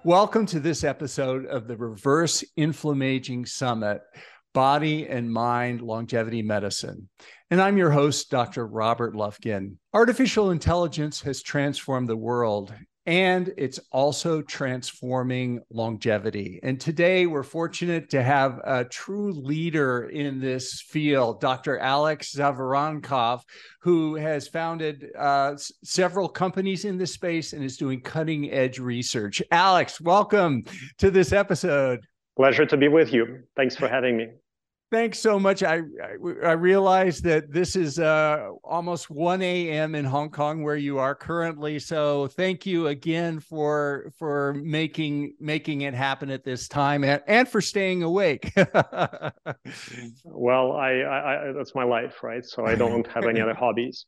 Welcome to this episode of the Reverse Inflammaging Summit, Body and Mind Longevity Medicine. And I'm your host, Dr. Robert Lufkin. Artificial intelligence has transformed the world, and it's also transforming longevity. And today we're fortunate to have a true leader in this field, Dr. Alex Zavarankov, who has founded several companies in this space and is doing cutting edge research. Alex, welcome to this episode. Pleasure to be with you. Thanks for having me. Thanks so much. I realize that this is almost 1 a.m. in Hong Kong, where you are currently. So thank you again for making it happen at this time and for staying awake. Well, I that's my life, right? So I don't have any other hobbies.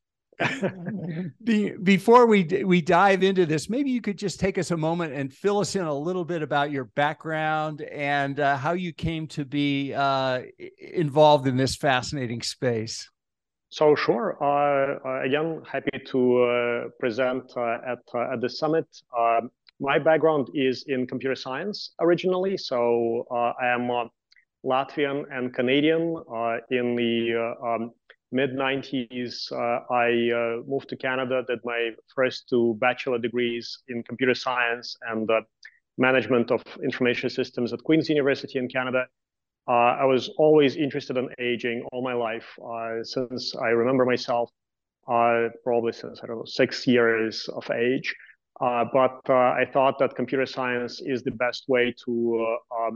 Before we dive into this, maybe you could just take us a moment and fill us in a little bit about your background and how you came to be involved in this fascinating space. So sure. Again, happy to present at the summit. My background is in computer science originally. So I am Latvian and Canadian. In the mid-90s, I moved to Canada, did my first two bachelor degrees in computer science and management of information systems at Queen's University in Canada. I was always interested in aging all my life, since I remember myself, probably since, I don't know, 6 years of age. But I thought that computer science is the best way to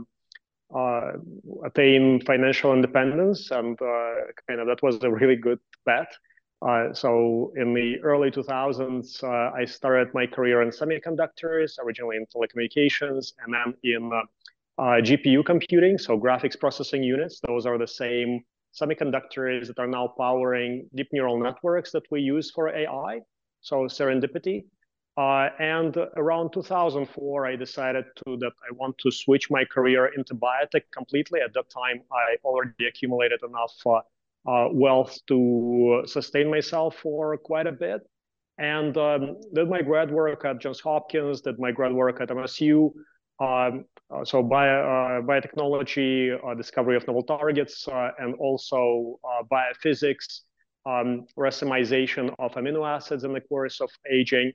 attain financial independence, and kind of that was a really good bet. So in the early 2000s, I started my career in semiconductors, originally in telecommunications, and then in GPU computing, so graphics processing units. Those are the same semiconductors that are now powering deep neural networks that we use for AI, so serendipity. And around 2004, I decided that I want to switch my career into biotech completely. At that time, I already accumulated enough wealth to sustain myself for quite a bit. And did my grad work at Johns Hopkins, did my grad work at MSU. So biotechnology, discovery of novel targets, and also biophysics, racemization of amino acids in the course of aging.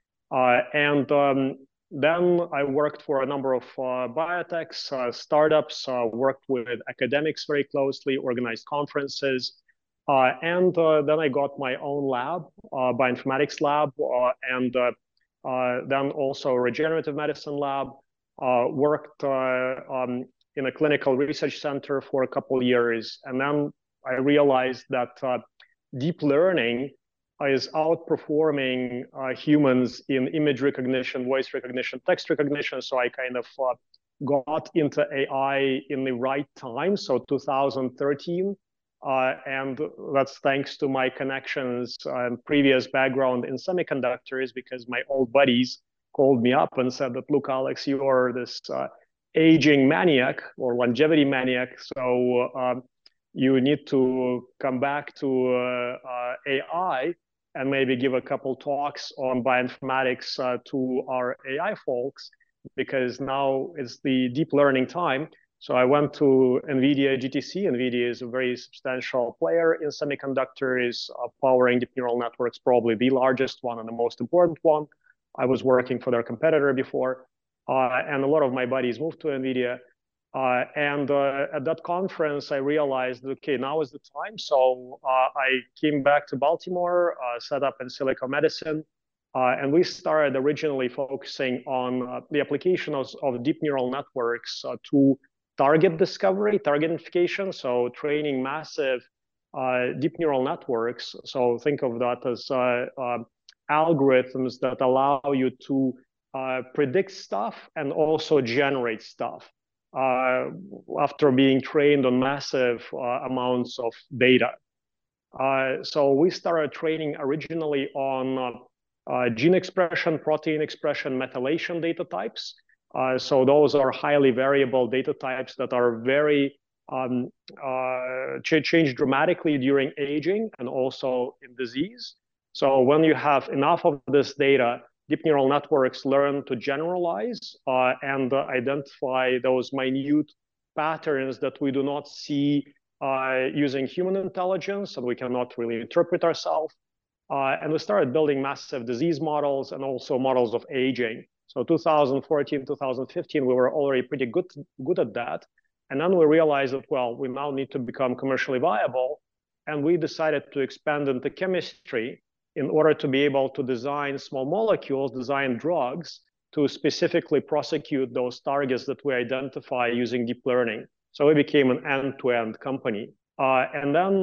Then I worked for a number of biotechs, startups, worked with academics very closely, organized conferences. And then I got my own lab, bioinformatics lab, and then also a regenerative medicine lab. Worked in a clinical research center for a couple of years. And then I realized that deep learning is outperforming humans in image recognition, voice recognition, text recognition. So I kind of got into AI in the right time, so 2013. And that's thanks to my connections and previous background in semiconductors, because my old buddies called me up and said that, look, Alex, you are this aging maniac or longevity maniac. So you need to come back to AI and maybe give a couple talks on bioinformatics to our AI folks, because now it's the deep learning time. So I went to NVIDIA GTC. NVIDIA is a very substantial player in semiconductors, powering deep neural networks, probably the largest one and the most important one. I was working for their competitor before, and a lot of my buddies moved to NVIDIA. And at that conference, I realized, okay, now is the time. So I came back to Baltimore, set up Insilico Medicine, and we started originally focusing on the application of deep neural networks to target discovery, target identification, so training massive deep neural networks. So think of that as algorithms that allow you to predict stuff and also generate stuff after being trained on massive amounts of data. So we started training originally on gene expression, protein expression, methylation data types. So those are highly variable data types that are very change dramatically during aging and also in disease. So when you have enough of this data, deep neural networks learn to generalize and identify those minute patterns that we do not see using human intelligence, and we cannot really interpret ourselves. And we started building massive disease models and also models of aging. So 2014, 2015, we were already pretty good at that. And then we realized that, well, we now need to become commercially viable. And we decided to expand into chemistry in order to be able to design small molecules, design drugs to specifically prosecute those targets that we identify using deep learning. So we became an end-to-end company. And then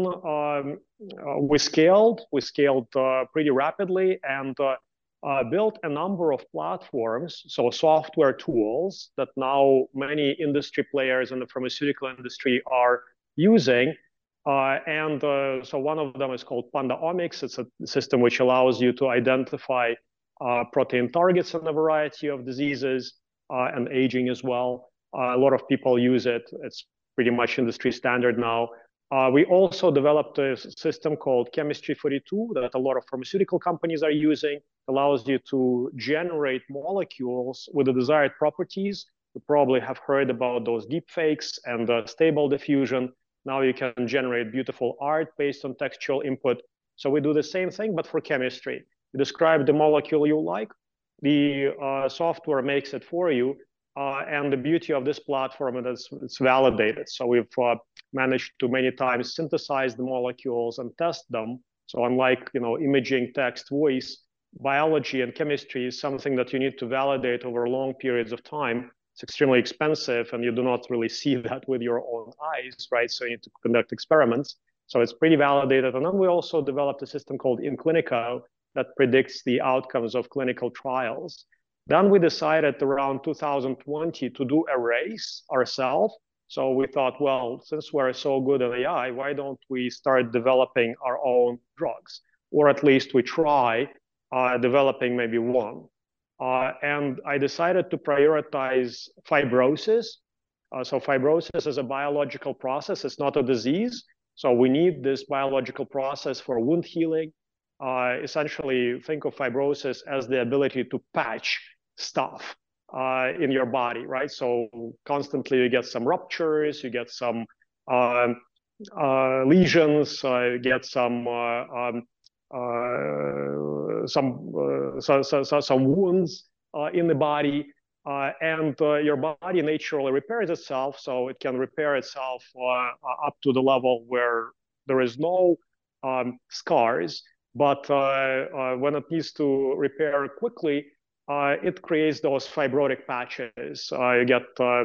we scaled pretty rapidly and built a number of platforms, so software tools that now many industry players in the pharmaceutical industry are using. So one of them is called PandaOmics. It's a system which allows you to identify protein targets in a variety of diseases and aging as well. A lot of people use it. It's pretty much industry standard now. We also developed a system called Chemistry 42 that a lot of pharmaceutical companies are using. It allows you to generate molecules with the desired properties. You probably have heard about those deep fakes and stable diffusion. Now you can generate beautiful art based on textual input. So we do the same thing, but for chemistry. You describe the molecule you like, the software makes it for you. And the beauty of this platform is it's validated. So we've managed to many times synthesize the molecules and test them. So unlike imaging, text, voice, biology and chemistry is something that you need to validate over long periods of time. It's extremely expensive, and you do not really see that with your own eyes, right? So you need to conduct experiments. So it's pretty validated. And then we also developed a system called InClinico that predicts the outcomes of clinical trials. Then we decided around 2020 to do a race ourselves. So we thought, well, since we're so good at AI, why don't we start developing our own drugs? Or at least we try developing maybe one. And I decided to prioritize fibrosis. So fibrosis is a biological process. It's not a disease. So we need this biological process for wound healing. Essentially, think of fibrosis as the ability to patch stuff in your body, right? So constantly you get some ruptures, you get some lesions, you get some wounds in the body, and your body naturally repairs itself, so it can repair itself up to the level where there is no scars. But when it needs to repair quickly, it creates those fibrotic patches. You get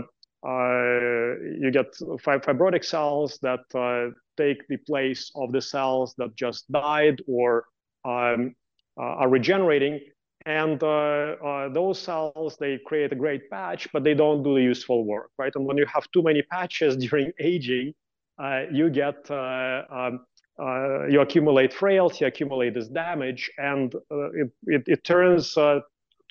fibrotic cells that take the place of the cells that just died or are regenerating. And those cells, they create a great patch, but they don't do the useful work, right? And when you have too many patches during aging, you get you accumulate frailty, you accumulate this damage, and it turns there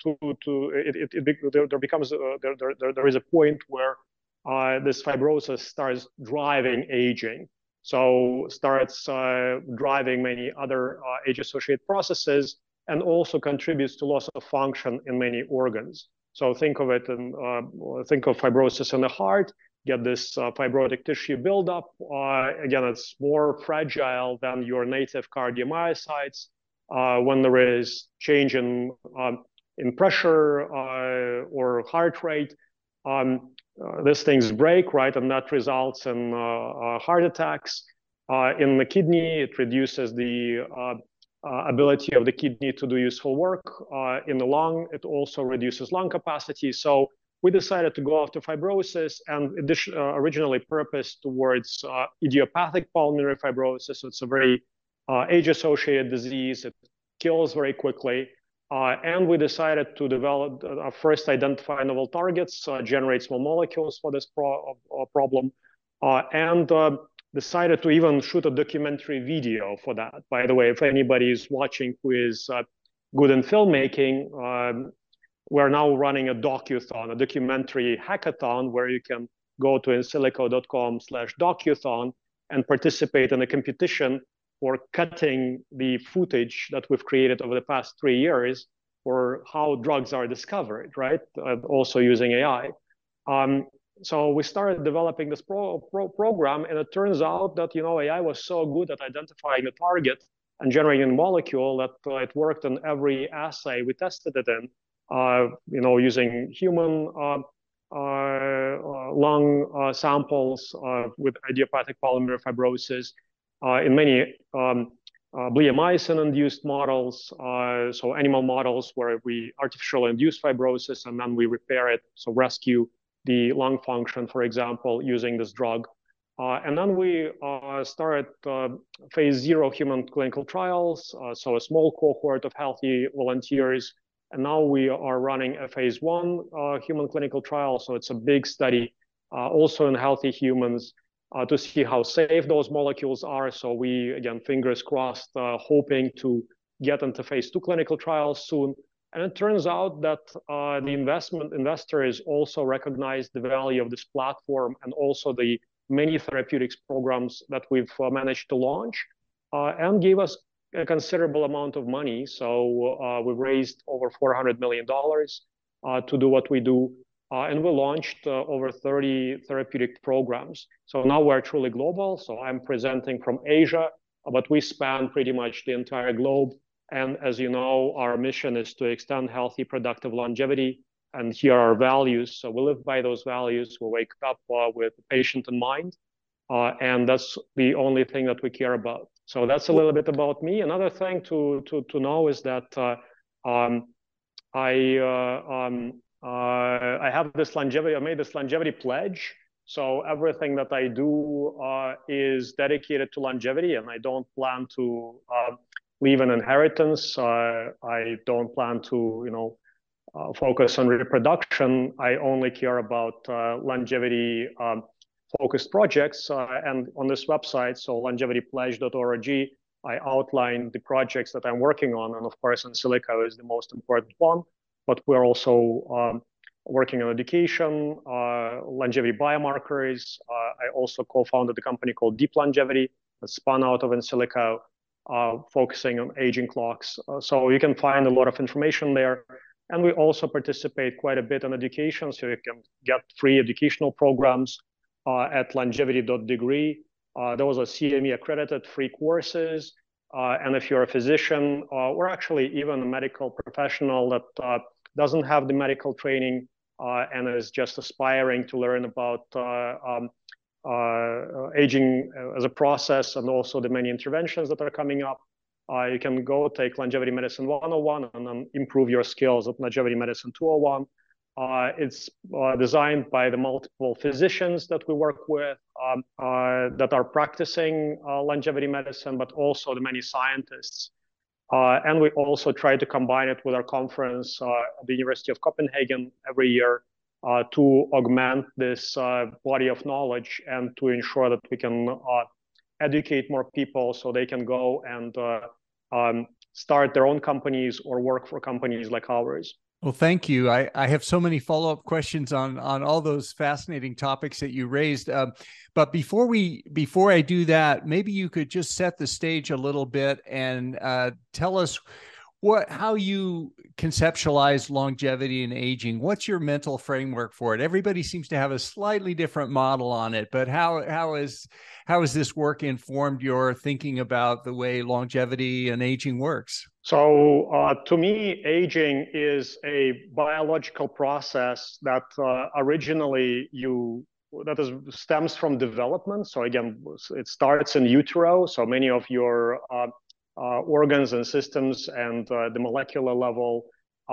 is a point where this fibrosis starts driving aging. So starts driving many other age-associated processes, and also contributes to loss of function in many organs. So think of it and think of fibrosis in the heart. Get this fibrotic tissue buildup. Again, it's more fragile than your native cardiomyocytes. When there is change in pressure or heart rate, these things break, right? And that results in heart attacks. In the kidney, it reduces the ability of the kidney to do useful work. In the lung, it also reduces lung capacity. So we decided to go after fibrosis, and originally purposed towards idiopathic pulmonary fibrosis. It's a very age-associated disease. It kills very quickly. And we decided to develop, first identify novel targets, generate small molecules for this problem, and decided to even shoot a documentary video for that. By the way, if anybody is watching who is good in filmmaking, we're now running a docuthon, a documentary hackathon, where you can go to insilico.com/docuthon and participate in a competition for cutting the footage that we've created over the past 3 years or how drugs are discovered, right? Also using AI. So we started developing this program, and it turns out that AI was so good at identifying the target and generating a molecule that it worked in every assay we tested it in. Using human lung samples with idiopathic pulmonary fibrosis, in many bleomycin-induced models, so animal models where we artificially induce fibrosis and then we repair it, so rescue the lung function, for example, using this drug. And then we started phase 0 human clinical trials, so a small cohort of healthy volunteers. And now we are running a phase 1 human clinical trial, so it's a big study, also in healthy humans, to see how safe those molecules are. So we, again, fingers crossed, hoping to get into phase 2 clinical trials soon. And it turns out that the investors also recognize the value of this platform and also the many therapeutics programs that we've managed to launch, and gave us a considerable amount of money. So we've raised over $400 million to do what we do. And we launched over 30 therapeutic programs. So now we're truly global. So I'm presenting from Asia, but we span pretty much the entire globe. And as you know, our mission is to extend healthy, productive longevity. And here are our values. So we live by those values. We wake up with the patient in mind. And that's the only thing that we care about. So that's a little bit about me. Another thing to know is that I have this longevity, I made this longevity pledge. So everything that I do is dedicated to longevity, and I don't plan to leave an inheritance. I don't plan to, focus on reproduction. I only care about longevity focused projects. And on this website, so longevitypledge.org, I outline the projects that I'm working on. And of course, Insilico is the most important one. But we're also working on education, longevity biomarkers. I also co-founded a company called Deep Longevity that spun out of Insilico, focusing on aging clocks. So you can find a lot of information there. And we also participate quite a bit in education. So you can get free educational programs at longevity.degree. Those are CME accredited free courses. And if you're a physician or actually even a medical professional that doesn't have the medical training and is just aspiring to learn about aging as a process and also the many interventions that are coming up, you can go take Longevity Medicine 101 and then improve your skills at Longevity Medicine 201. It's designed by the multiple physicians that we work with that are practicing longevity medicine, but also the many scientists. And we also try to combine it with our conference at the University of Copenhagen every year to augment this body of knowledge and to ensure that we can educate more people so they can go and start their own companies or work for companies like ours. Well, thank you. I have so many follow-up questions on all those fascinating topics that you raised. But before I do that, maybe you could just set the stage a little bit and tell us how you conceptualize longevity and aging. What's your mental framework for it? Everybody seems to have a slightly different model on it, but how has this work informed your thinking about the way longevity and aging works? So to me, aging is a biological process that originally stems from development. So again, it starts in utero. So many of your organs and systems and the molecular level,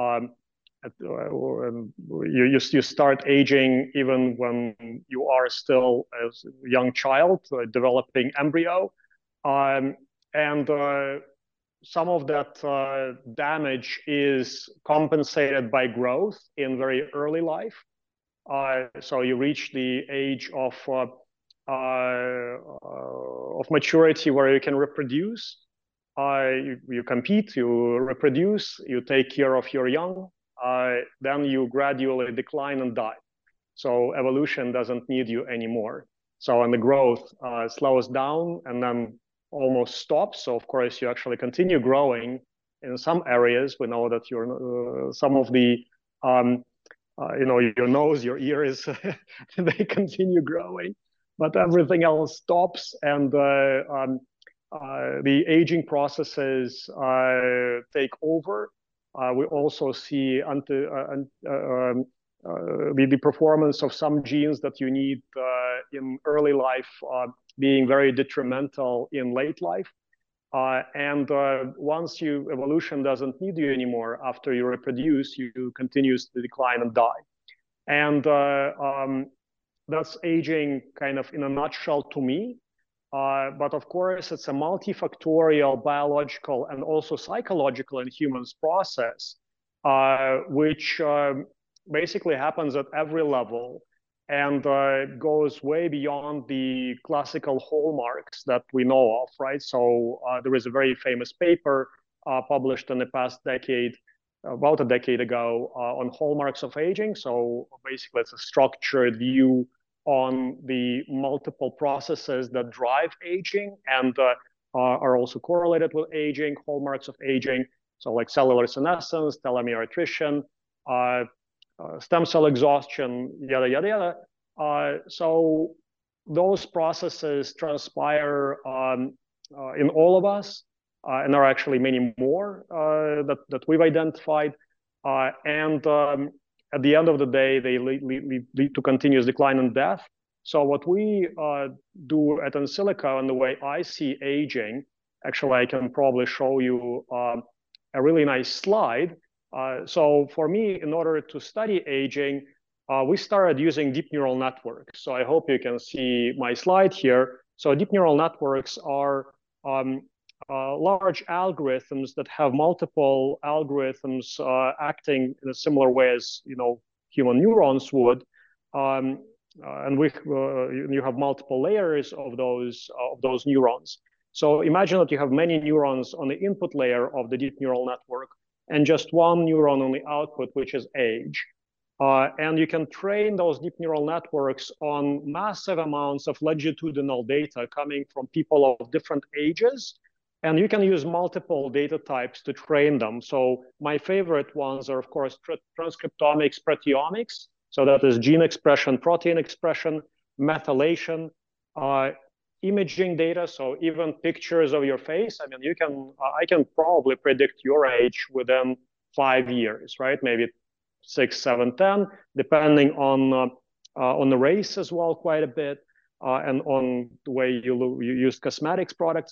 you start aging even when you are still a young child, developing embryo. Some of that damage is compensated by growth in very early life. So you reach the age of maturity where you can reproduce. You compete, you reproduce, you take care of your young, then you gradually decline and die. So evolution doesn't need you anymore. So and the growth slows down and then almost stops. So of course you actually continue growing, in some areas. We know that some of the your nose, your ears, they continue growing, but everything else stops, and the aging processes take over. We also see the performance of some genes that you need in early life being very detrimental in late life. And once evolution doesn't need you anymore, after you reproduce, you continues to decline and die. And that's aging kind of in a nutshell to me. But of course, it's a multifactorial biological and also psychological in humans process, which basically happens at every level and goes way beyond the classical hallmarks that we know of, right? So there is a very famous paper published in the past decade, about a decade ago, on hallmarks of aging. So basically, it's a structured view on the multiple processes that drive aging and are also correlated with aging, hallmarks of aging. So like cellular senescence, telomere attrition, stem cell exhaustion, yada, yada, yada. So those processes transpire in all of us, and there are actually many more that we've identified. And at the end of the day, they lead to continuous decline and death. So what we do at EnSilica, and the way I see aging, actually, I can probably show you a really nice slide. So for me, in order to study aging, we started using deep neural networks. So I hope you can see my slide here. So deep neural networks are large algorithms that have multiple algorithms acting in a similar way as human neurons would, and you have multiple layers of those neurons. So imagine that you have many neurons on the input layer of the deep neural network, and just one neuron on the output, which is age. And you can train those deep neural networks on massive amounts of longitudinal data coming from people of different ages. And you can use multiple data types to train them. So my favorite ones are, of course, transcriptomics, proteomics. So that is gene expression, protein expression, methylation, imaging data. So even pictures of your face. I mean, I can probably predict your age within 5 years, right? Maybe 6, 7, 10, depending on the race as well, quite a bit, and on the way you use cosmetics products.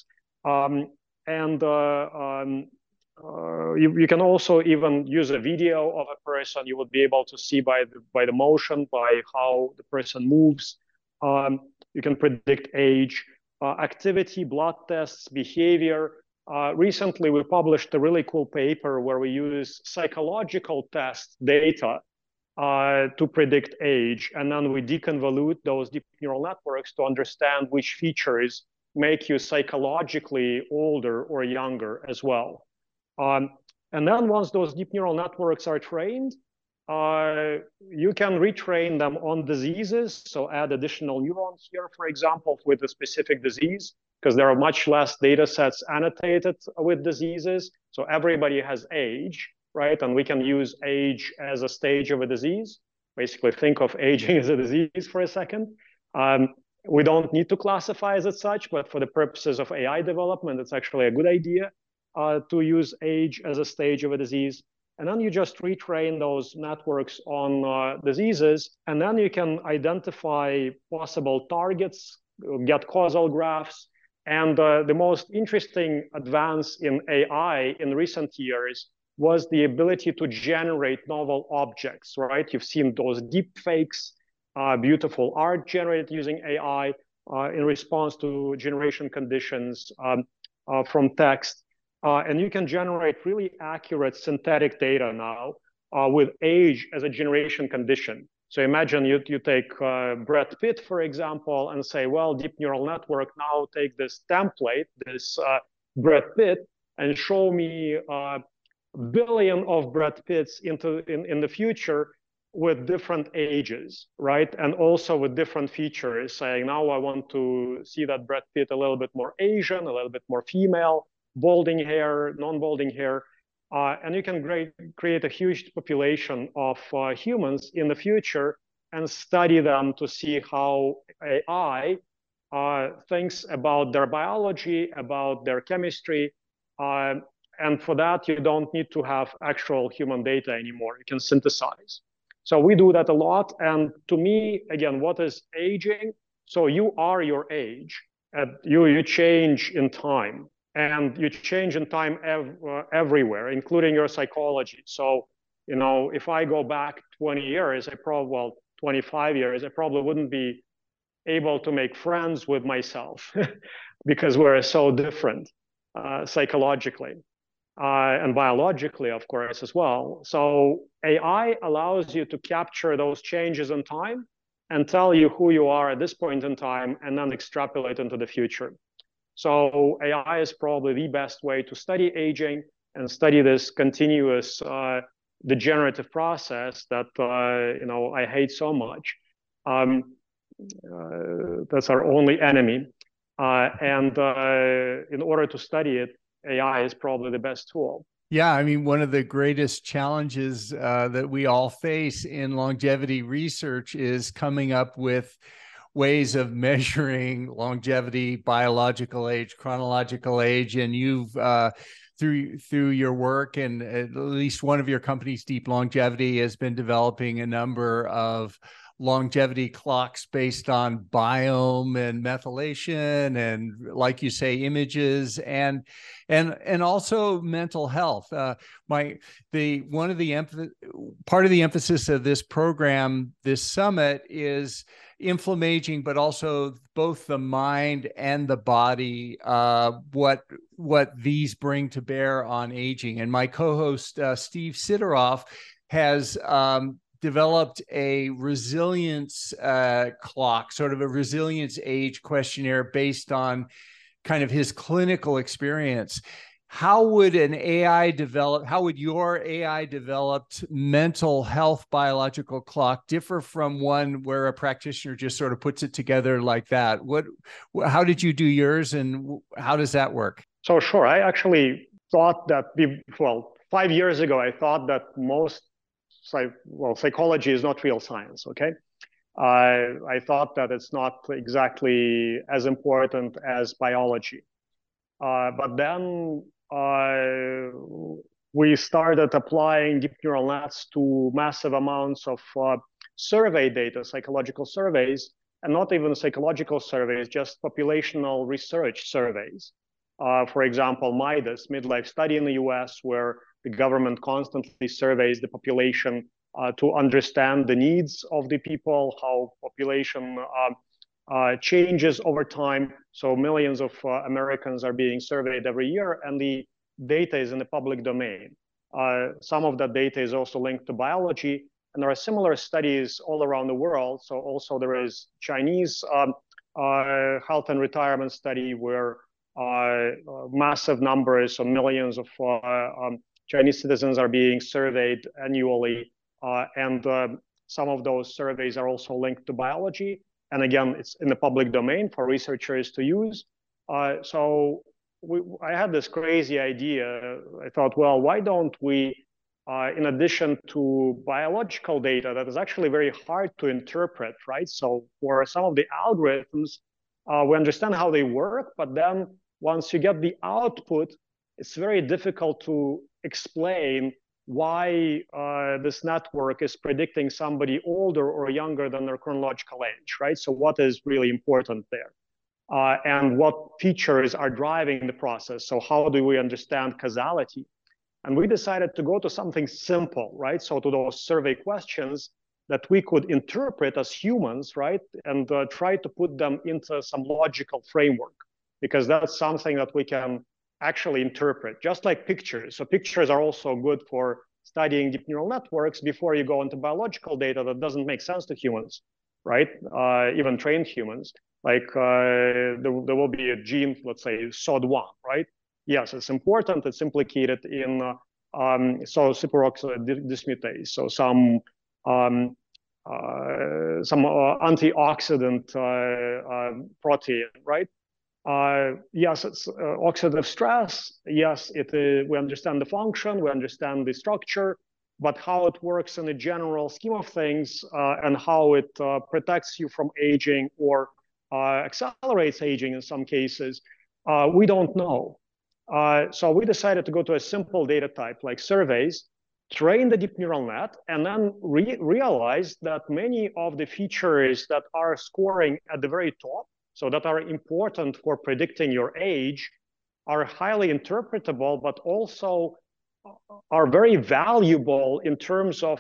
You can also even use a video of a person. You would be able to see by the motion, by how the person moves. You can predict age, activity, blood tests, behavior. Recently, we published a really cool paper where we use psychological test data to predict age. And then we deconvolute those deep neural networks to understand which features make you psychologically older or younger as well. And then once those deep neural networks are trained, you can retrain them on diseases. So add additional neurons here, for example, with a specific disease, because there are much less data sets annotated with diseases. So everybody has age, right? And we can use age as a stage of a disease. Basically, think of aging as a disease for a second. We don't need to classify as such, but for the purposes of AI development, it's actually a good idea to use age as a stage of a disease. And then you just retrain those networks on diseases, and then you can identify possible targets, get causal graphs. And the most interesting advance in AI in recent years was the ability to generate novel objects, right? You've seen those deep fakes, beautiful art generated using AI in response to generation conditions from text. And you can generate really accurate synthetic data now with age as a generation condition. So imagine you take Brad Pitt, for example, and say, well, deep neural network, now take this template, this Brad Pitt, and show me a billion of Brad Pitts in the future with different ages, right? And also with different features, saying, now I want to see that Brad Pitt a little bit more Asian, a little bit more female, balding hair, non-balding hair. And you can create a huge population of humans in the future and study them to see how AI thinks about their biology, about their chemistry. And for that, you don't need to have actual human data anymore. You can synthesize. So we do that a lot. And to me, again, what is aging? So you are your age. You change in time. And you change in time everywhere, including your psychology. So, if I go back 20 years, 25 years, I probably wouldn't be able to make friends with myself because we're so different psychologically and biologically, of course, as well. So AI allows you to capture those changes in time and tell you who you are at this point in time and then extrapolate into the future. So AI is probably the best way to study aging and study this continuous degenerative process that I hate so much. That's our only enemy. And in order to study it, AI is probably the best tool. Yeah, I mean, one of the greatest challenges that we all face in longevity research is coming up with ways of measuring longevity, biological age, chronological age, and you've through your work and at least one of your companies, Deep Longevity, has been developing a number of longevity clocks based on biome and methylation and, like you say, images and also mental health. Part of the emphasis of this program, this summit, is inflammaging, but also both the mind and the body, what these bring to bear on aging. And my co-host, Steve Sidoroff, has developed a resilience clock, sort of a resilience age questionnaire based on kind of his clinical experience. How would your AI developed mental health biological clock differ from one where a practitioner just sort of puts it together like that? How did you do yours, and how does that work? So sure, I actually thought that 5 years ago, I thought that psychology is not real science, okay? I thought that it's not exactly as important as biology. But then we started applying deep neural nets to massive amounts of survey data, psychological surveys, and not even psychological surveys, just populational research surveys. For example, MIDAS, midlife study in the US, where the government constantly surveys the population to understand the needs of the people, how population changes over time. So millions of Americans are being surveyed every year, and the data is in the public domain. Some of that data is also linked to biology, and there are similar studies all around the world. So also there is Chinese health and retirement study where massive numbers, so millions of Chinese citizens are being surveyed annually, and some of those surveys are also linked to biology. And again, it's in the public domain for researchers to use. So I had this crazy idea. I thought, well, why don't we, in addition to biological data that is actually very hard to interpret, right? So for some of the algorithms, we understand how they work, but then once you get the output, it's very difficult to explain why this network is predicting somebody older or younger than their chronological age, right? So what is really important there? And what features are driving the process? So how do we understand causality? And we decided to go to something simple, right? So to those survey questions that we could interpret as humans, right? And try to put them into some logical framework, because that's something that we can actually interpret, just like pictures. So pictures are also good for studying deep neural networks before you go into biological data that doesn't make sense to humans, right? Even trained humans. Like there will be a gene, let's say SOD1, right? Yes, it's important. It's implicated in superoxide dismutase. So some antioxidant protein, right? Yes, it's oxidative stress. Yes, we understand the function, we understand the structure, but how it works in the general scheme of things and how it protects you from aging or accelerates aging in some cases, we don't know. So we decided to go to a simple data type like surveys, train the deep neural net, and then realize that many of the features that are scoring at the very top, so that are important for predicting your age, are highly interpretable, but also are very valuable in terms of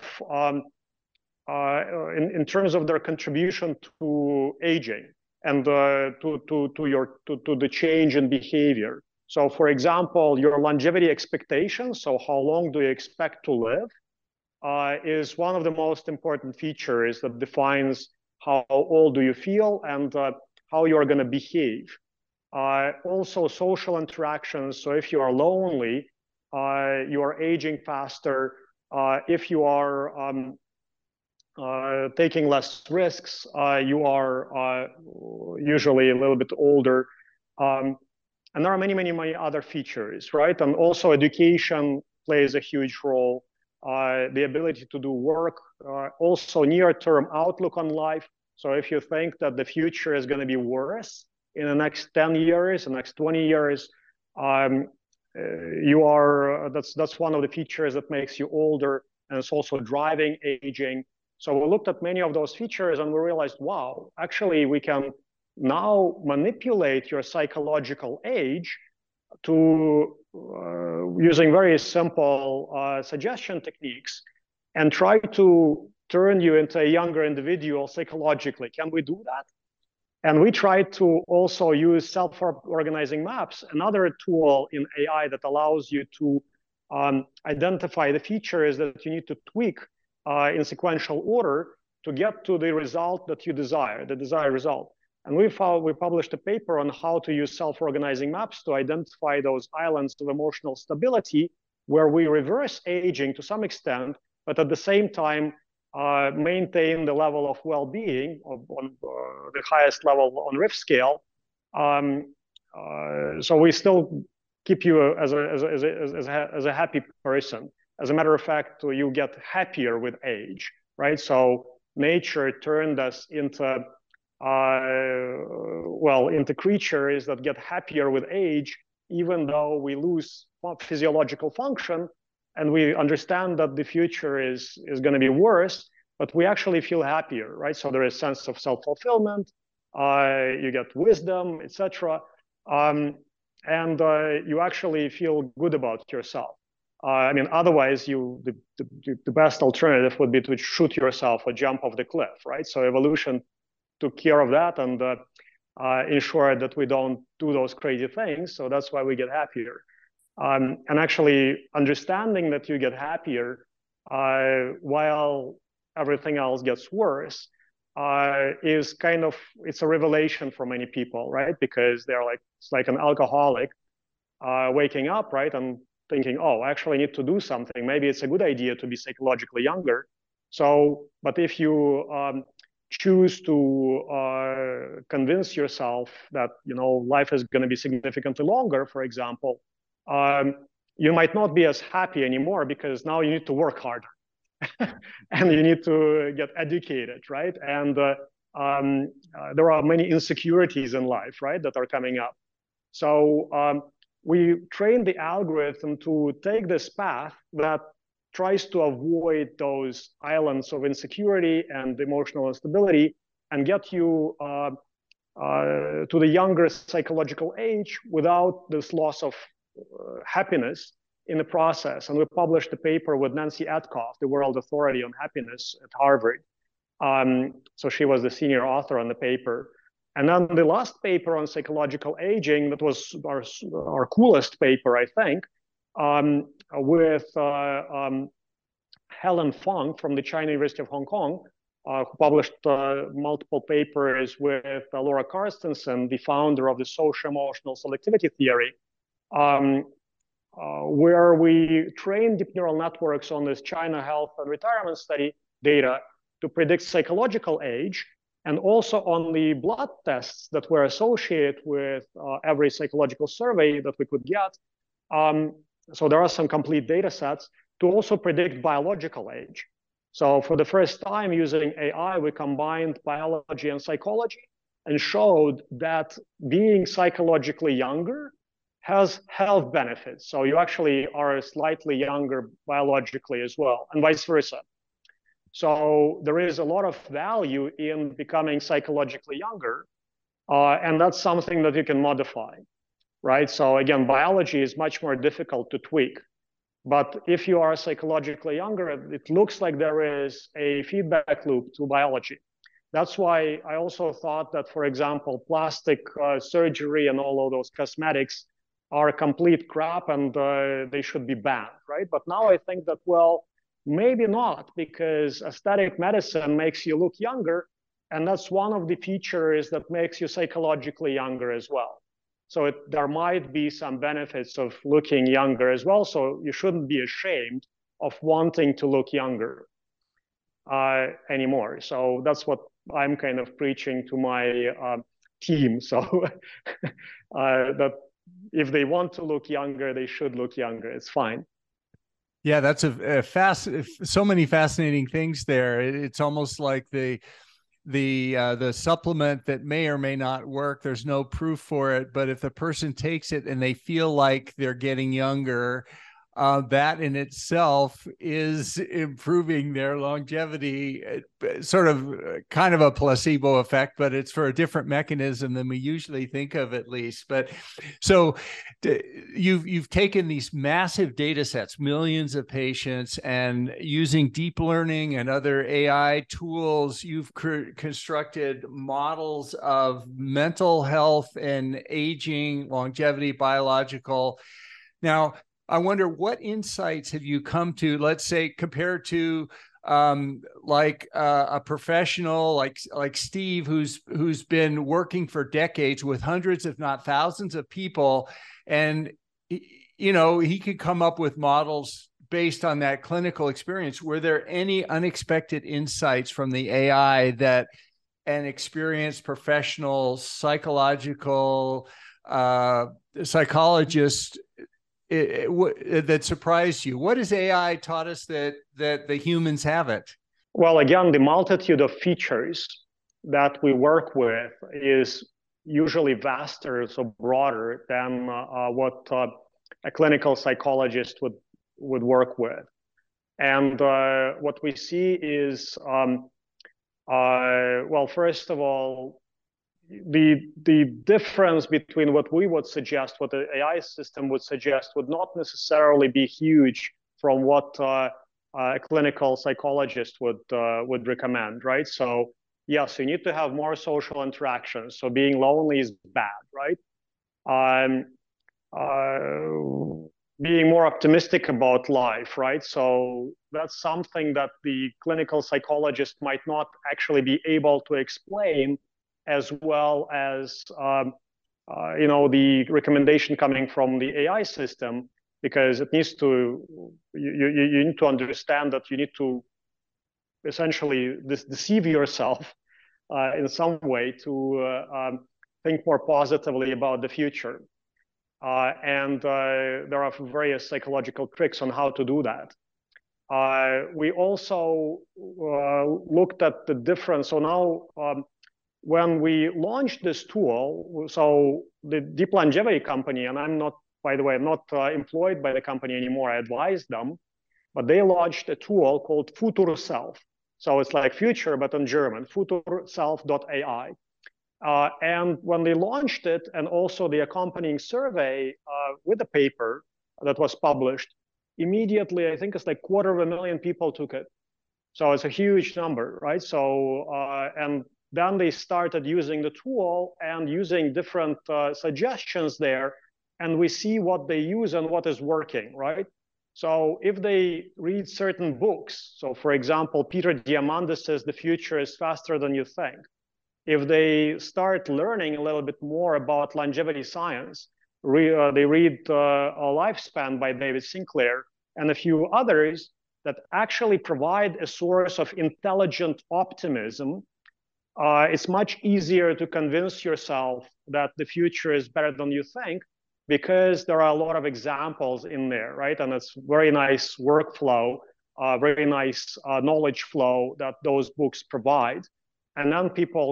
in terms of their contribution to aging and to the change in behavior. So, for example, your longevity expectations, so how long do you expect to live, is one of the most important features that defines how old do you feel and how you're going to behave. Also, social interactions. So if you are lonely, you are aging faster. If you are taking less risks, you are usually a little bit older. And there are many, many, many other features, right? And also education plays a huge role. The ability to do work, also near-term outlook on life. So if you think that the future is going to be worse in the next 10 years, the next 20 years, that's one of the features that makes you older, and it's also driving aging. So we looked at many of those features and we realized, wow, actually we can now manipulate your psychological age to using very simple suggestion techniques and try to turn you into a younger individual psychologically. Can we do that? And we try to also use self-organizing maps, another tool in AI that allows you to identify the features that you need to tweak in sequential order to get to the result that you desire, the desired result. And we published a paper on how to use self-organizing maps to identify those islands of emotional stability where we reverse aging to some extent, but at the same time, maintain the level of well-being on the highest level on Rift scale. So we still keep you as a happy person. As a matter of fact, you get happier with age, right? So nature turned us into into creatures that get happier with age, even though we lose physiological function, and we understand that the future is going to be worse, but we actually feel happier, right? So there is a sense of self-fulfillment, you get wisdom, etc., and you actually feel good about yourself. I mean, otherwise, the best alternative would be to shoot yourself or jump off the cliff, right? So evolution took care of that and ensured that we don't do those crazy things. So that's why we get happier. And actually understanding that you get happier while everything else gets worse is kind of, it's a revelation for many people, right? Because they're like, it's like an alcoholic waking up, right? And thinking, oh, I actually need to do something. Maybe it's a good idea to be psychologically younger. So, but if you choose to convince yourself that, you know, life is going to be significantly longer, for example, you might not be as happy anymore because now you need to work harder and you need to get educated, right? And there are many insecurities in life, right, that are coming up. So we train the algorithm to take this path that tries to avoid those islands of insecurity and emotional instability and get you to the younger psychological age without this loss of happiness in the process. And we published a paper with Nancy Etkoff, the world authority on happiness at Harvard. So she was the senior author on the paper. And then the last paper on psychological aging, that was our coolest paper, I think, with Helen Fang from the China University of Hong Kong, who published multiple papers with Laura Carstensen, the founder of the social-emotional selectivity theory, where we trained deep neural networks on this China health and retirement study data to predict psychological age. and also on the blood tests that were associated with every psychological survey that we could get. So there are some complete data sets to also predict biological age. So for the first time using AI, we combined biology and psychology and showed that being psychologically younger has health benefits. So you actually are slightly younger biologically as well, and vice versa. So there is a lot of value in becoming psychologically younger, and that's something that you can modify, right? So again, biology is much more difficult to tweak. But if you are psychologically younger, it looks like there is a feedback loop to biology. That's why I also thought that, for example, plastic surgery and all of those cosmetics are complete crap and they should be banned, right? But now I think that, well, maybe not, because aesthetic medicine makes you look younger, and that's one of the features that makes you psychologically younger as well. So there might be some benefits of looking younger as well. So you shouldn't be ashamed of wanting to look younger anymore. So that's what I'm kind of preaching to my team. So that if they want to look younger, they should look younger. It's fine. Yeah, that's so many fascinating things there. It's almost like the supplement that may or may not work. There's no proof for it, but if the person takes it and they feel like they're getting younger, that in itself is improving their longevity, sort of kind of a placebo effect, but it's for a different mechanism than we usually think of, at least. But so you've taken these massive data sets, millions of patients, and using deep learning and other AI tools, you've constructed models of mental health and aging, longevity, biological. Now, I wonder, what insights have you come to, let's say, compared to a professional like Steve, who's been working for decades with hundreds, if not thousands, of people, and he could come up with models based on that clinical experience. Were there any unexpected insights from the AI that an experienced professional psychologist that surprised you? What has AI taught us that the humans haven't? Well, again, the multitude of features that we work with is usually vaster, so broader than what a clinical psychologist would work with. And what we see is, well, first of all, the difference between what we would suggest, what the AI system would suggest, would not necessarily be huge from what a clinical psychologist would recommend, right? So yes, you need to have more social interactions. So being lonely is bad, right? Being more optimistic about life, right? So that's something that the clinical psychologist might not actually be able to explain as well as the recommendation coming from the AI system, because it needs to you need to understand that you need to essentially deceive yourself in some way to think more positively about the future, and there are various psychological tricks on how to do that. We also looked at the difference. So now, when we launched this tool, so the Deep Longevity company, and I'm not, by the way, I'm not employed by the company anymore, I advised them, but they launched a tool called FuturSelf. So it's like future, but in German, futurself.ai. And when they launched it, and also the accompanying survey with the paper that was published, immediately, I think it's like 250,000 people took it. So it's a huge number, right? So, and then they started using the tool and using different suggestions there, and we see what they use and what is working, right? So if they read certain books, so for example, Peter Diamandis says the future is faster than you think. If they start learning a little bit more about longevity science, they read A Lifespan by David Sinclair and a few others that actually provide a source of intelligent optimism, it's much easier to convince yourself that the future is better than you think because there are a lot of examples in there, right? And it's very nice workflow, very nice knowledge flow that those books provide. And then people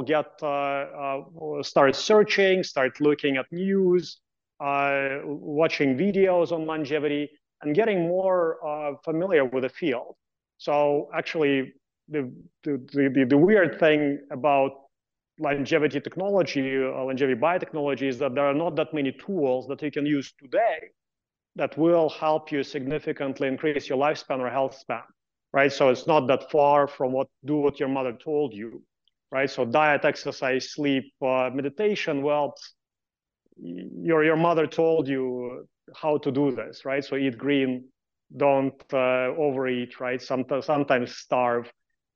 start searching, start looking at news, watching videos on longevity, and getting more familiar with the field. So actually, the weird thing about longevity technology, longevity biotechnology, is that there are not that many tools that you can use today that will help you significantly increase your lifespan or health span, right? So it's not that far from what your mother told you, right? So diet, exercise, sleep, meditation, well, your mother told you how to do this, right? So eat green, don't overeat, right? Sometimes starve.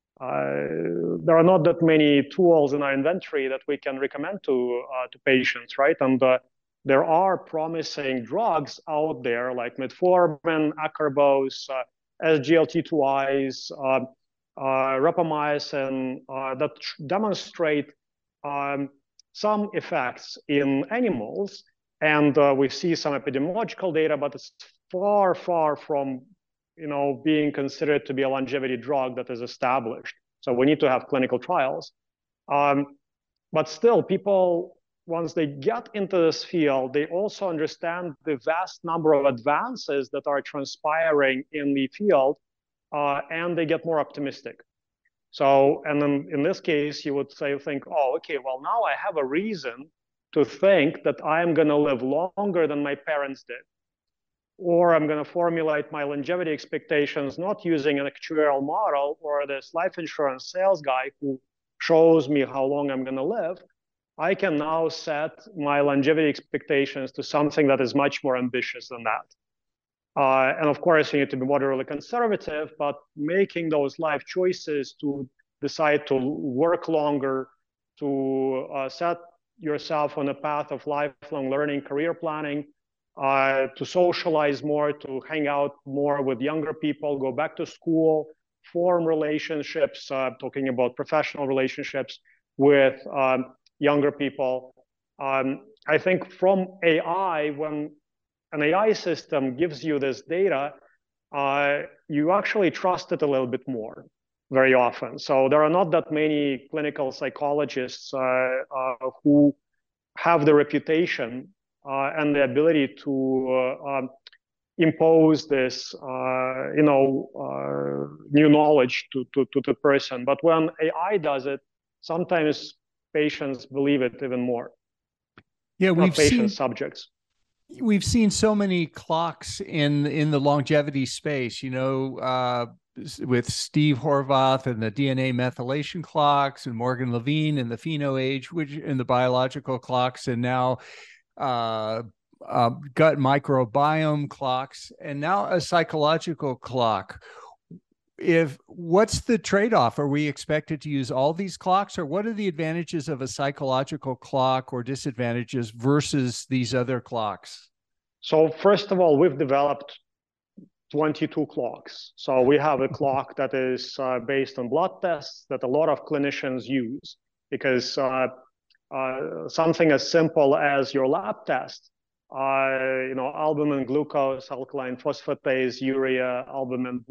There are not that many tools in our inventory that we can recommend to patients, right? And there are promising drugs out there like metformin, acarbose, SGLT2is, rapamycin that demonstrate some effects in animals. And we see some epidemiological data, but it's far, far from being considered to be a longevity drug that is established. So we need to have clinical trials. But still, people, once they get into this field, they also understand the vast number of advances that are transpiring in the field, and they get more optimistic. So, and then in this case, you would think, oh, okay, well, now I have a reason to think that I'm going to live longer than my parents did. Or I'm going to formulate my longevity expectations not using an actuarial model or this life insurance sales guy who shows me how long I'm going to live. I can now set my longevity expectations to something that is much more ambitious than that. And of course, you need to be moderately conservative, but making those life choices to decide to work longer, to set yourself on a path of lifelong learning, career planning, to socialize more, to hang out more with younger people, go back to school, form relationships, talking about professional relationships with younger people. I think from AI, when an AI system gives you this data, you actually trust it a little bit more very often. So there are not that many clinical psychologists who have the reputation and the ability to impose this, new knowledge to the person. But when AI does it, sometimes patients believe it even more. Yeah, Subjects. We've seen so many clocks in the longevity space, with Steve Horvath and the DNA methylation clocks, and Morgan Levine and the PhenoAge, which in the biological clocks, and now gut microbiome clocks, and now a psychological clock. What's the trade-off? Are we expected to use all these clocks, or what are the advantages of a psychological clock or disadvantages versus these other clocks? So first of all, we've developed 22 clocks. So we have a clock that is based on blood tests that a lot of clinicians use, because something as simple as your lab test, albumin, glucose, alkaline phosphatase, urea, albumin,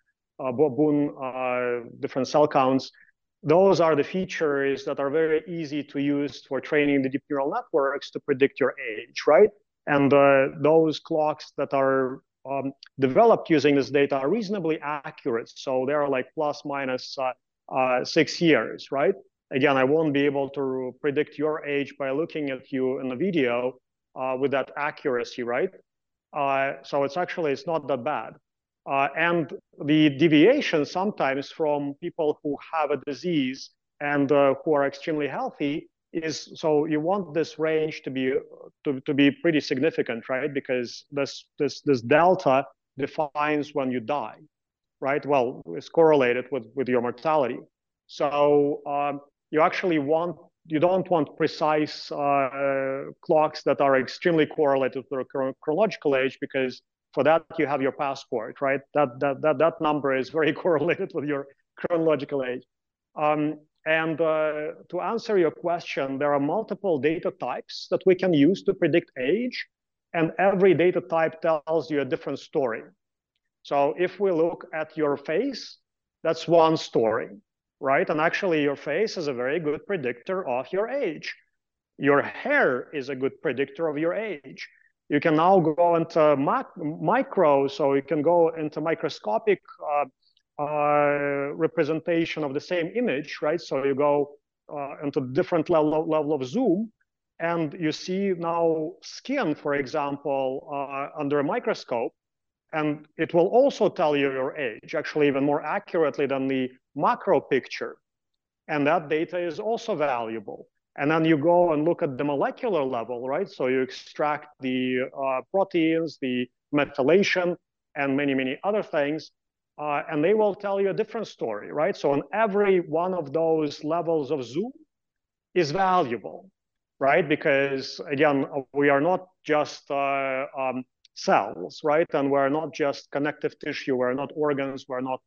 different cell counts. Those are the features that are very easy to use for training the deep neural networks to predict your age, right? And those clocks that are developed using this data are reasonably accurate. So they're like plus minus 6 years, right? Again, I won't be able to predict your age by looking at you in the video with that accuracy, right? So it's not that bad. And the deviation sometimes from people who have a disease and who are extremely healthy is, so you want this range to be pretty significant, right? Because this delta defines when you die, right? Well, it's correlated with your mortality. So you don't want precise clocks that are extremely correlated with your chronological age, because for that you have your passport, right? That number is very correlated with your chronological age. And to answer your question, there are multiple data types that we can use to predict age, and every data type tells you a different story. So if we look at your face, that's one story, right? And actually, your face is a very good predictor of your age. Your hair is a good predictor of your age. You can now go into micro, so you can go into microscopic representation of the same image, right? So you go into different level of zoom, and you see now skin, for example, under a microscope, and it will also tell you your age, actually even more accurately than the macro picture. And that data is also valuable. And then you go and look at the molecular level, right? So you extract the proteins, the methylation, and many, many other things. And they will tell you a different story, right? So on every one of those levels of zoom is valuable, right? Because again, we are not just cells, right? And we're not just connective tissue, we're not organs, we're not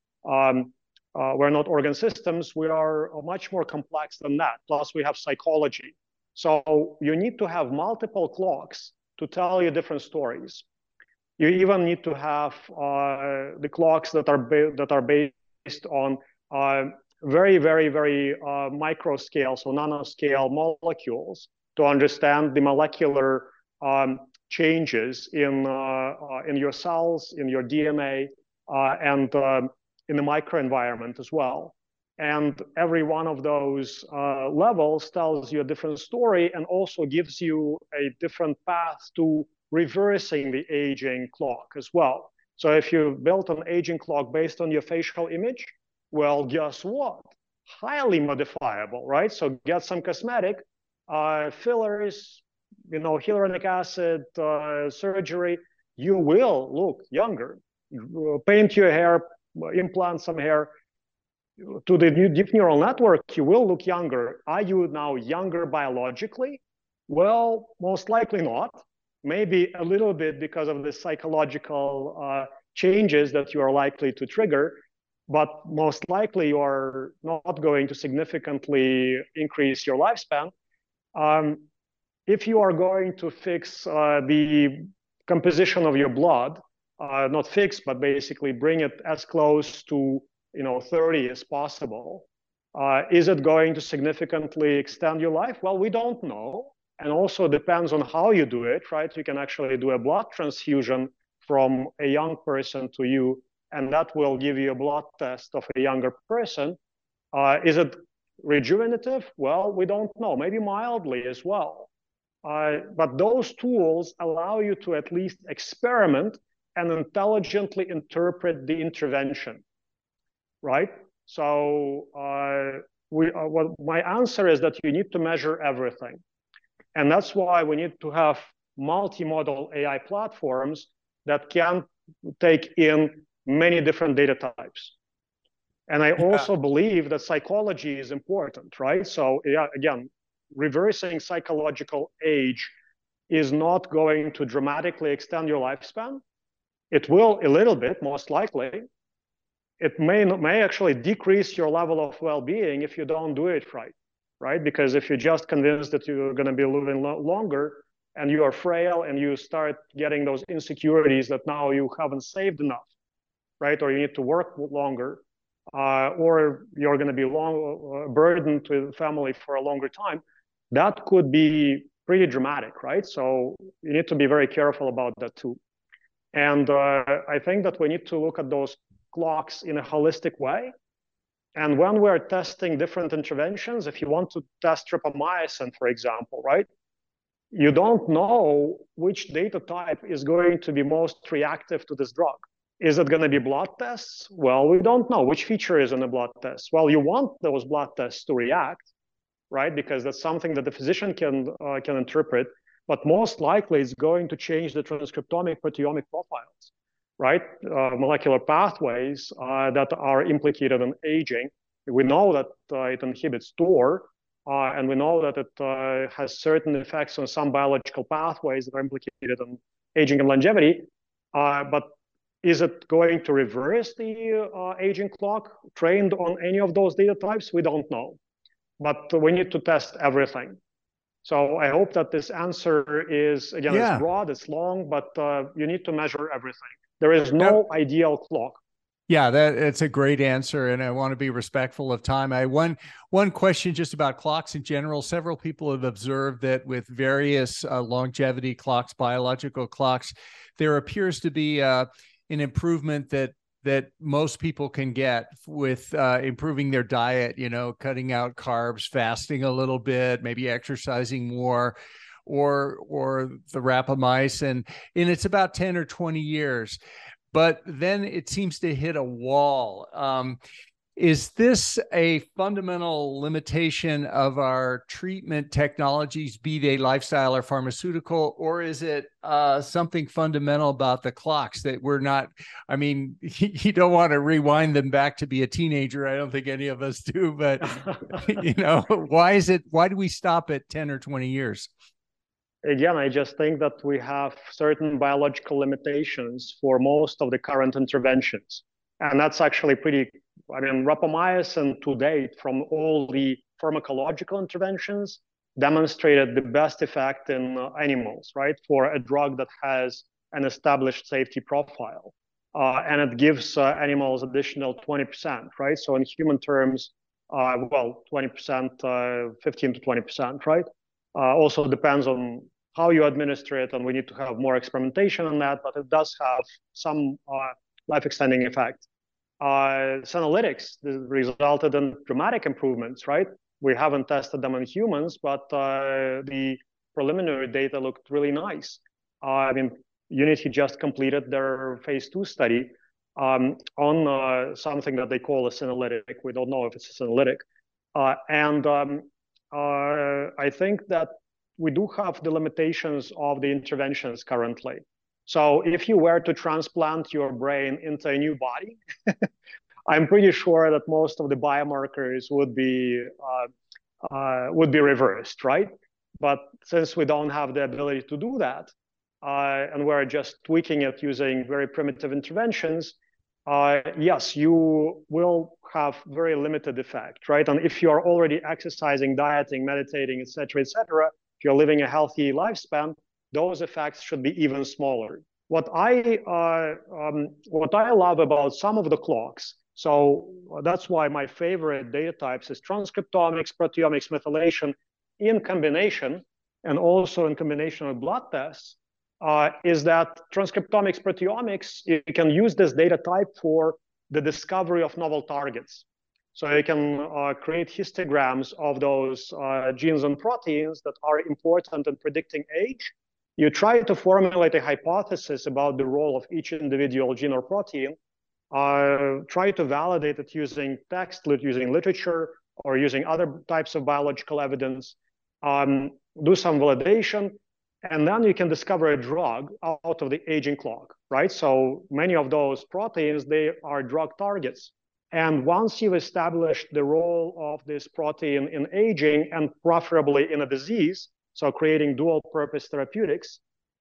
organ systems. We are much more complex than that. Plus, we have psychology. So you need to have multiple clocks to tell you different stories. You even need to have the clocks that are based on very, very, very micro scale, so nanoscale molecules, to understand the molecular changes in your cells, in your DNA, and in the microenvironment as well. And every one of those levels tells you a different story and also gives you a different path to reversing the aging clock as well. So if you built an aging clock based on your facial image, well, guess what? Highly modifiable, right? So get some cosmetic, fillers, hyaluronic acid, surgery, you will look younger. Paint your hair, implant some hair. To the deep neural network, you will look younger. Are you now younger biologically? Well, most likely not. Maybe a little bit because of the psychological changes that you are likely to trigger, but most likely you are not going to significantly increase your lifespan. If you are going to fix the composition of your blood, not fix, but basically bring it as close to 30 as possible, is it going to significantly extend your life? Well, we don't know. And also depends on how you do it, right? You can actually do a blood transfusion from a young person to you, and that will give you a blood test of a younger person. Is it rejuvenative? Well, we don't know, maybe mildly as well. But those tools allow you to at least experiment and intelligently interpret the intervention, right? So my answer is that you need to measure everything. And that's why we need to have multimodal AI platforms that can take in many different data types. And I also believe that psychology is important, right? So yeah, again, reversing psychological age is not going to dramatically extend your lifespan. It will a little bit, most likely. It may actually decrease your level of well-being if you don't do it right? Because if you're just convinced that you're going to be living longer and you are frail and you start getting those insecurities that now you haven't saved enough, right? Or you need to work longer, or you're going to be burdened to the family for a longer time, that could be pretty dramatic, right? So you need to be very careful about that too. And I think that we need to look at those clocks in a holistic way. And when we're testing different interventions, if you want to test trypamycin, for example, right, you don't know which data type is going to be most reactive to this drug. Is it going to be blood tests? Well, we don't know. Which feature is in the blood test? Well, you want those blood tests to react, right, because that's something that the physician can interpret. But most likely, it's going to change the transcriptomic proteomic profiles, right? Molecular pathways that are implicated in aging. We know that it inhibits TOR, and we know that it has certain effects on some biological pathways that are implicated in aging and longevity. But is it going to reverse the aging clock trained on any of those data types? We don't know, but we need to test everything. So I hope that this answer is, again, it's broad, it's long, but you need to measure everything. There is no ideal clock. Yeah, it's a great answer, and I want to be respectful of time. One question just about clocks in general. Several people have observed that with various longevity clocks, biological clocks, there appears to be an improvement that most people can get with improving their diet, cutting out carbs, fasting a little bit, maybe exercising more, or the rapamycin. And it's about 10 or 20 years. But then it seems to hit a wall. Is this a fundamental limitation of our treatment technologies, be they lifestyle or pharmaceutical, or is it something fundamental about the clocks that we're not, I mean, you don't want to rewind them back to be a teenager. I don't think any of us do, but why do we stop at 10 or 20 years? Again, I just think that we have certain biological limitations for most of the current interventions. And that's actually rapamycin to date from all the pharmacological interventions demonstrated the best effect in animals, right? For a drug that has an established safety profile. And it gives animals additional 20%, right? So in human terms, 20%, 15 to 20%, right? Also depends on how you administer it, and we need to have more experimentation on that, but it does have some life-extending effect. Senolytics resulted in dramatic improvements, right? We haven't tested them in humans, but the preliminary data looked really nice. Unity just completed their phase 2 study on something that they call a senolytic. We don't know if it's a senolytic. I think that we do have the limitations of the interventions currently. So if you were to transplant your brain into a new body, I'm pretty sure that most of the biomarkers would be reversed, right? But since we don't have the ability to do that, and we're just tweaking it using very primitive interventions, yes, you will have very limited effect, right? And if you're already exercising, dieting, meditating, et cetera, if you're living a healthy lifespan, those effects should be even smaller. What I love about some of the clocks, so that's why my favorite data types is transcriptomics, proteomics, methylation in combination, and also in combination with blood tests, is that transcriptomics, proteomics, you can use this data type for the discovery of novel targets. So you can create histograms of those genes and proteins that are important in predicting age. You try to formulate a hypothesis about the role of each individual gene or protein, try to validate it using text, using literature, or using other types of biological evidence, do some validation, and then you can discover a drug out of the aging clock, right? So many of those proteins, they are drug targets. And once you've established the role of this protein in aging and preferably in a disease, so creating dual purpose therapeutics,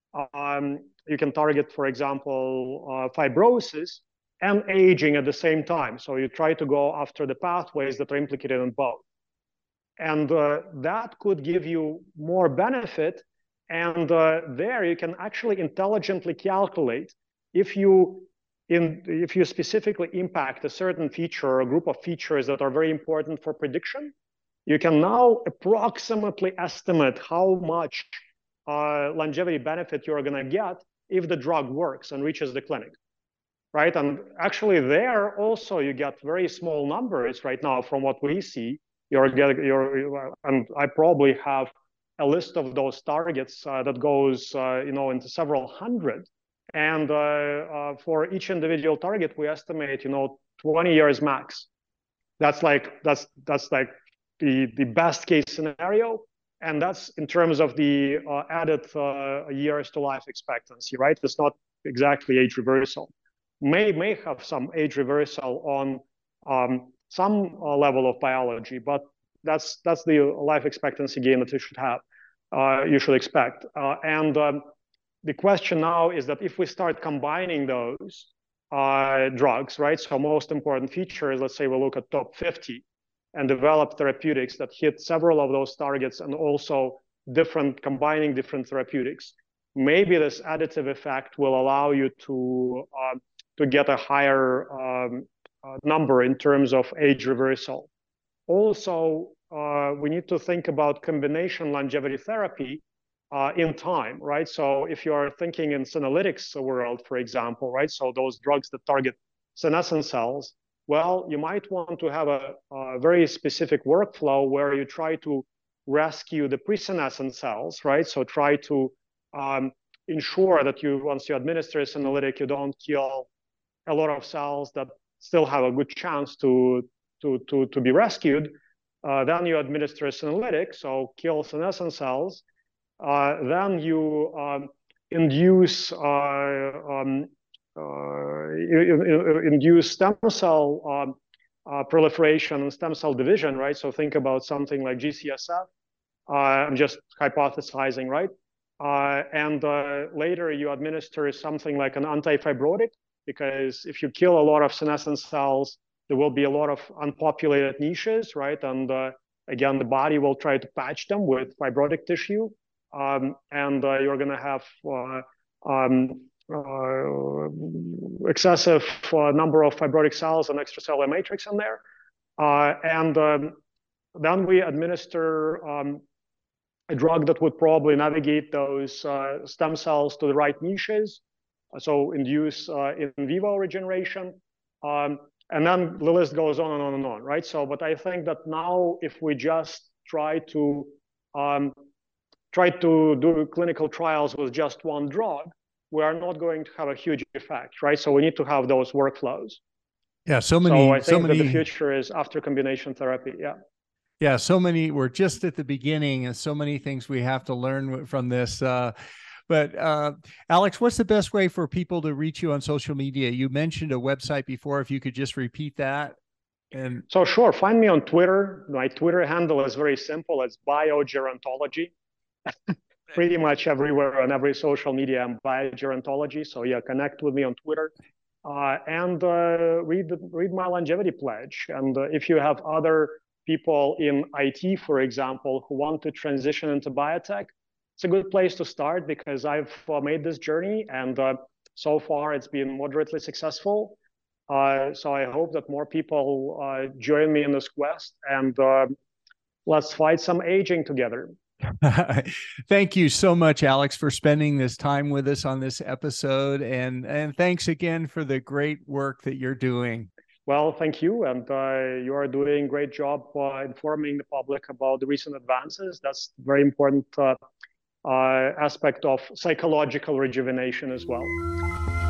you can target, for example, fibrosis and aging at the same time. So you try to go after the pathways that are implicated in both. And that could give you more benefit. And there you can actually intelligently calculate if you specifically impact a certain feature or a group of features that are very important for prediction, you can now approximately estimate how much longevity benefit you're going to get if the drug works and reaches the clinic, right? And actually there also you get very small numbers right now from what we see. And I probably have a list of those targets that goes into several hundred. And for each individual target, we estimate 20 years max. That's like the best case scenario, and that's in terms of the added years to life expectancy, right? It's not exactly age reversal. May have some age reversal on some level of biology, but that's the life expectancy gain that you should have, you should expect. The question now is that if we start combining those, drugs, right? So most important feature is, let's say we look at top 50 and develop therapeutics that hit several of those targets and also combining different therapeutics. Maybe this additive effect will allow you to get a higher number in terms of age reversal. Also, we need to think about combination longevity therapy in time, right? So if you are thinking in senolytics world, for example, right? So those drugs that target senescent cells, well, you might want to have a very specific workflow where you try to rescue the pre-senescent cells, right? So try to ensure that once you administer a senolytic, you don't kill a lot of cells that still have a good chance to be rescued. Then you administer a senolytic, so kill senescent cells. Then you induce stem cell proliferation and stem cell division, right? So think about something like GCSF. I'm just hypothesizing, right? And later you administer something like an antifibrotic, because if you kill a lot of senescent cells, there will be a lot of unpopulated niches, right? And again, the body will try to patch them with fibrotic tissue. And you're going to have excessive number of fibrotic cells and extracellular matrix in there. And then we administer a drug that would probably navigate those stem cells to the right niches, so induce in vivo regeneration. And then the list goes on and on and on, right? So, but I think that now if we just try to do clinical trials with just one drug, we are not going to have a huge effect, right? So we need to have those workflows. Yeah, So I think that the future is after combination therapy. Yeah. Yeah, we're just at the beginning, and so many things we have to learn from this. But Alex, what's the best way for people to reach you on social media? You mentioned a website before. If you could just repeat that. And so sure, find me on Twitter. My Twitter handle is very simple. It's biogerontology. Pretty much everywhere on every social media, I'm biogerontology. So yeah, connect with me on Twitter. And read my longevity pledge. And if you have other people in IT, for example, who want to transition into biotech, it's a good place to start, because I've made this journey, and so far it's been moderately successful. So I hope that more people join me in this quest, and let's fight some aging together. Thank you so much, Alex, for spending this time with us on this episode. And thanks again for the great work that you're doing. Well, thank you. And you are doing a great job informing the public about the recent advances. That's a very important aspect of psychological rejuvenation as well.